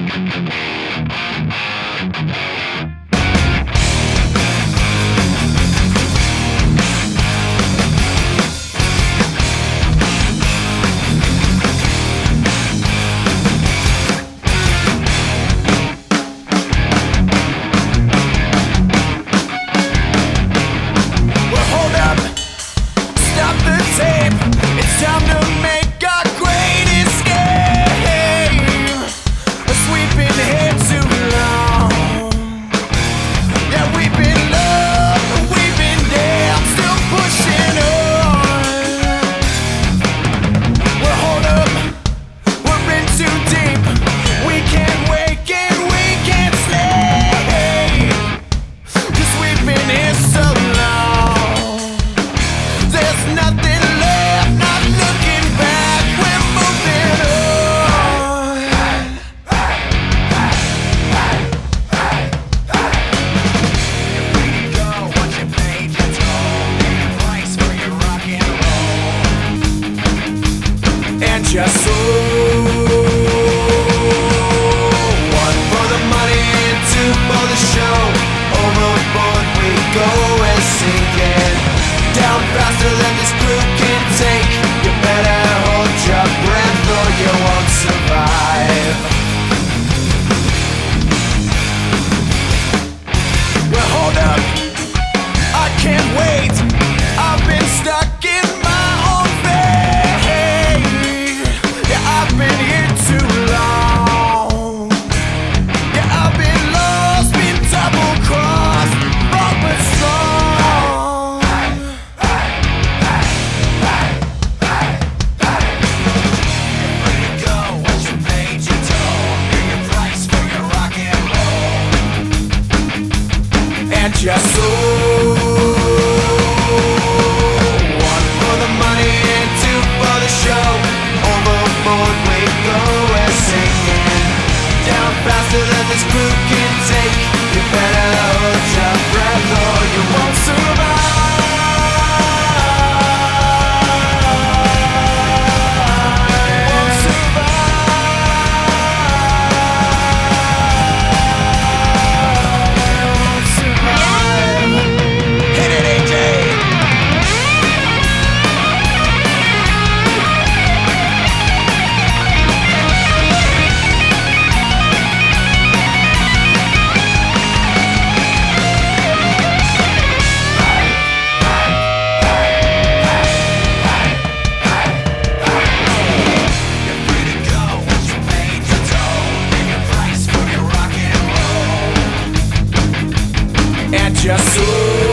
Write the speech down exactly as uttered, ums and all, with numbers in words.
Just so one for the money and two for the show. Overboard we go and sinking down faster than this crew can take. You better hold your breath or you won't survive. Well, hold up, I can't wait. I've been stuck in my own fate. I've been here too long. Yeah, I've been lost, been double-crossed, wrong but strong. You're free to go once you paid your toll. Pay your price for your rock and roll. And just so one for the money and two for the show. Overboard we go and singing down faster than this crew can take. You better hold your breath or you won't survive. Won't survive. Won't survive. Hit it, A J. And just so